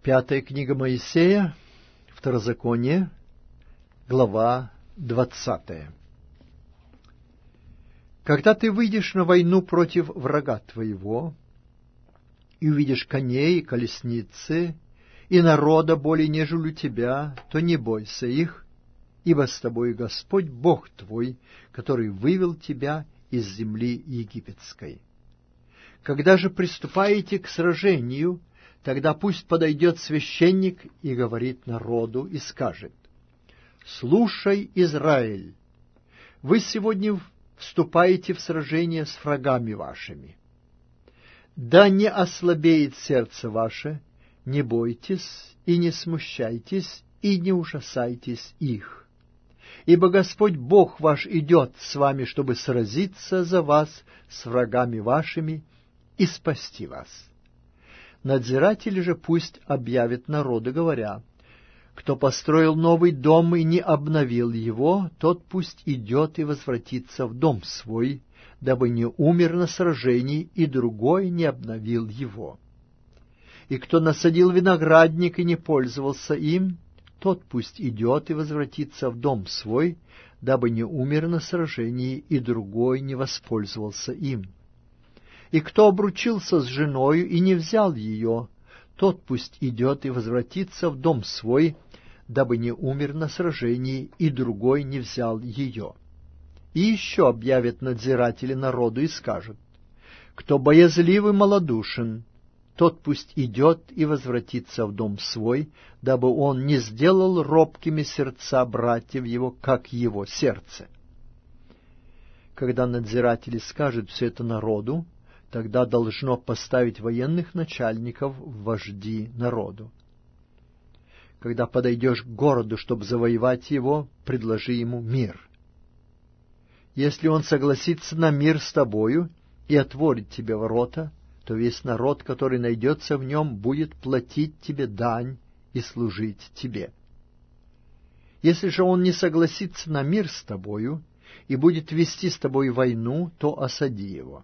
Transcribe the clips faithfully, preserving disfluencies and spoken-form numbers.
Пятая книга Моисея, Второзаконие, глава двадцатая. Когда ты выйдешь на войну против врага твоего, и увидишь коней и колесницы, и народа более нежели тебя, то не бойся их, ибо с тобой Господь Бог твой, который вывел тебя из земли египетской. Когда же приступаете к сражению, тогда пусть подойдет священник и говорит народу и скажет: «Слушай, Израиль, вы сегодня вступаете в сражение с врагами вашими. Да не ослабеет сердце ваше, не бойтесь и не смущайтесь и не ужасайтесь их. Ибо Господь Бог ваш идет с вами, чтобы сразиться за вас с врагами вашими и спасти вас». Надзиратели же пусть объявят народу, говоря: «Кто построил новый дом и не обновил его, тот пусть идет и возвратится в дом свой, дабы не умер на сражении, и другой не обновил его. И кто насадил виноградник и не пользовался им, тот пусть идет и возвратится в дом свой, дабы не умер на сражении, и другой не воспользовался им. И кто обручился с женою и не взял ее, тот пусть идет и возвратится в дом свой, дабы не умер на сражении, и другой не взял ее». И еще объявят надзиратели народу и скажут: «Кто боязливый малодушен, тот пусть идет и возвратится в дом свой, дабы он не сделал робкими сердца братьев его, как его сердце». Когда надзиратели скажут все это народу, тогда должно поставить военных начальников в вожди народу. Когда подойдешь к городу, чтобы завоевать его, предложи ему мир. Если он согласится на мир с тобою и отворит тебе ворота, то весь народ, который найдется в нем, будет платить тебе дань и служить тебе. Если же он не согласится на мир с тобою и будет вести с тобой войну, то осади его.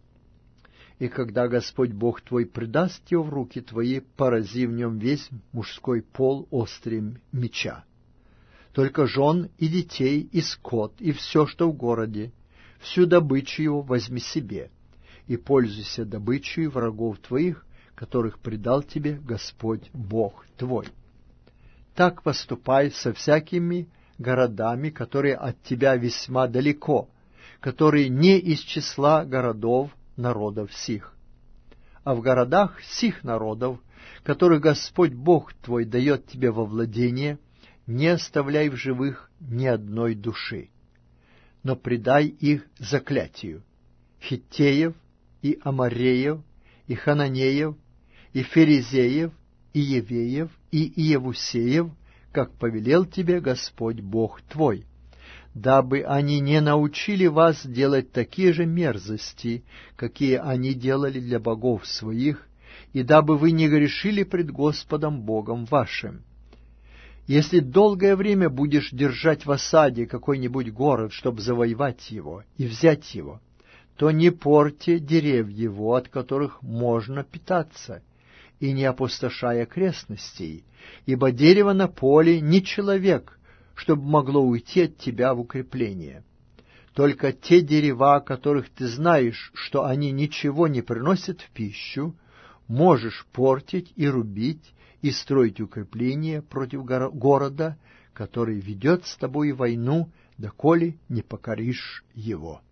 И когда Господь Бог твой предаст его в руки твои, порази в нем весь мужской пол острием меча. Только жен и детей, и скот, и все, что в городе, всю добычу его возьми себе, и пользуйся добычей врагов твоих, которых предал тебе Господь Бог твой. Так поступай со всякими городами, которые от тебя весьма далеко, которые не из числа городов народов сих. А в городах сих народов, которых Господь Бог твой дает тебе во владение, не оставляй в живых ни одной души, но предай их заклятию: Хиттеев, и Амореев, и Хананеев, и Ферезеев, и Евеев, и Иевусеев, как повелел тебе Господь Бог твой, дабы они не научили вас делать такие же мерзости, какие они делали для богов своих, и дабы вы не грешили пред Господом Богом вашим. Если долгое время будешь держать в осаде какой-нибудь город, чтобы завоевать его и взять его, то не порти деревья его, от которых можно питаться, и не опустошай окрестностей, ибо дерево на поле не человек, чтобы могло уйти от тебя в укрепление. Только те дерева, которых ты знаешь, что они ничего не приносят в пищу, можешь портить и рубить, и строить укрепление против города, который ведет с тобой войну, доколе не покоришь его.